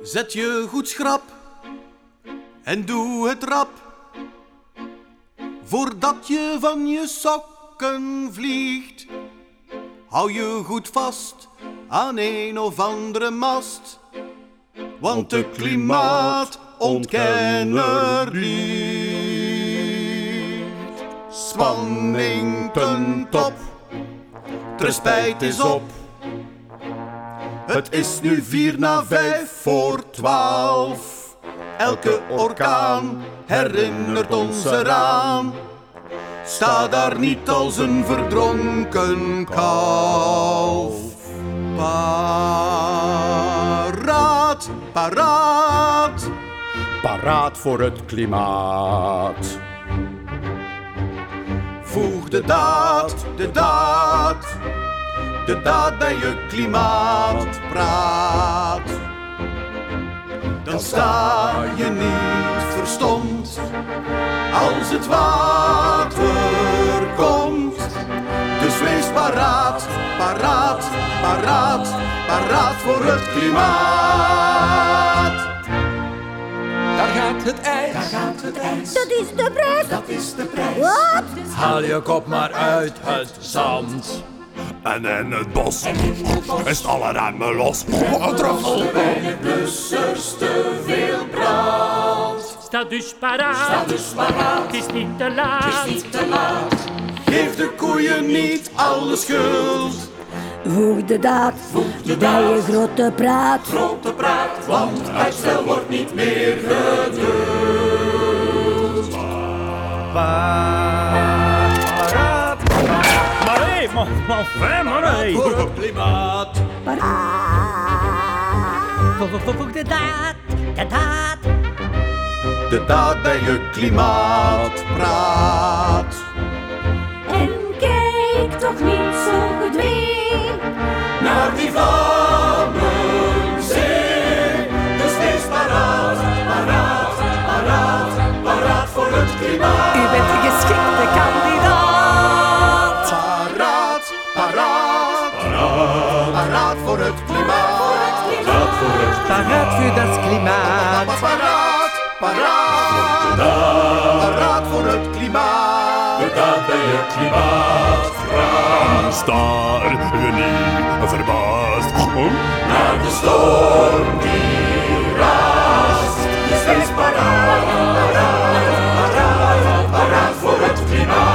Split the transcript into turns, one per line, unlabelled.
Zet je goed schrap en doe het rap, voordat je van je sokken vliegt. Hou je goed vast aan een of andere mast, want de klimaatontkenner liegt. Spanning ten top, de spijt is op. Het is nu 11:45. Elke orkaan herinnert ons eraan. Sta daar niet als een verdronken kalf. Paraat, paraat,
Paraat voor het klimaat.
voeg de daad bij je klimaatpraat. Dan sta je niet verstomd als het water komt. Dus wees paraat, paraat, paraat, paraat voor het klimaat.
Daar gaat het ijs.
Dat is de prijs.
Dat is de prijs.
Wat?
Haal je kop maar uit het zand.
En in het bos is alle remmen los.
Bij de blussers te veel brand.
Sta dus paraat, het is niet te laat.
Geef de koeien niet alle schuld.
Voeg de daad bij je grote praat.
Grote praat, want uitstel wordt niet meer geduld.
Paraat. Maar hé, maar hé.
Voor het klimaat.
Voeg de daad, de daad.
De daad bij je klimaatpraat.
En kijk toch niet zo gedwee
Naar die vlammen zee. Dus wees paraat, paraat, paraat, paraat voor het klimaat.
U bent de geschikte kandidaat.
Paraat, paraat, paraat voor het klimaat.
Paraat voor dat klimaat.
Paraat, paraat, paraat voor het klimaat.
De daad bij je klimaat.
Staar je niet verbaasd.
Naar de storm die raast. Dus wees paraat, paraat, paraat, paraat voor het klimaat.